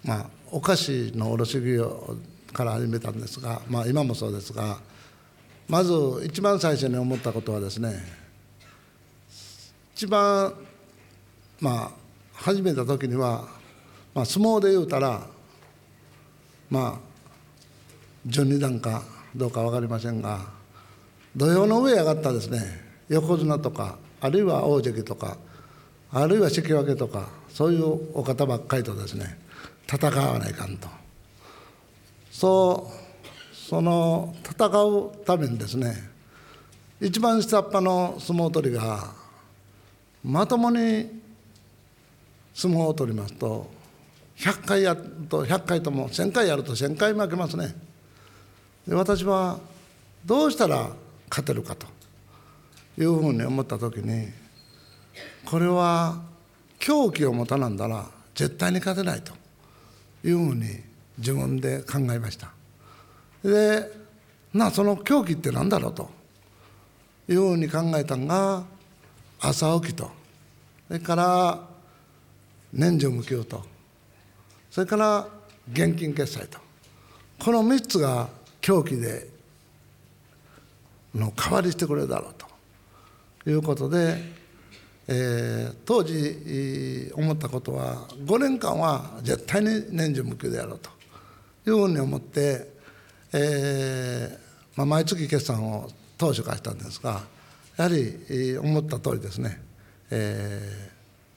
お菓子の卸業から始めたんですが、今もそうですが、まず一番最初に思ったことはですね、一番始めた時には、相撲で言うたら準二段かどうか分かりませんが、土俵の上へ上がったですね、横綱とか、あるいは大関とか、あるいは関脇とか、そういうお方ばっかりとですね、戦わないかんと。その戦うためにですね、一番下っ端の相撲取りがまともに相撲を取りますと、100回やると100回とも、1000回やると1000回負けますね。で、私はどうしたら勝てるかというふうに思ったときに、これは狂気を持たなんだら絶対に勝てないというふうに自分で考えました。で、その狂気って何だろうというふうに考えたのが、朝起きと、それから年中無休と、それから現金決済と、この3つが狂気での代わりしてくれるだろうということで、当時思ったことは、5年間は絶対に年中無休でやろうというふうに思って、毎月決算を当初からしたんですが、やはり思った通りですね、